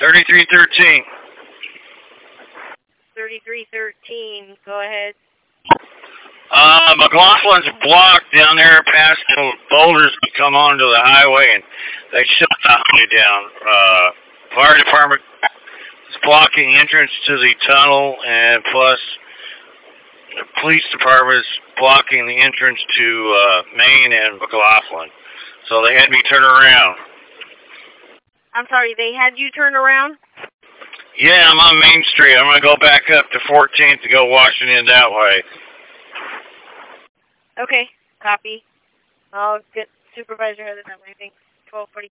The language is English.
3313. 3313. Go ahead. McLaughlin's blocked down there past the boulders that come onto the highway, and they shut the highway down. Fire department is blocking entrance to the tunnel, and plus the police department is blocking the entrance to Main and McLaughlin. So they had me turn around. I'm sorry, they had you turn around? Yeah, I'm on Main Street. I'm going to go back up to 14th to go Washington that way. Okay, copy. I'll get supervisor headed that way. Thanks. 12:45.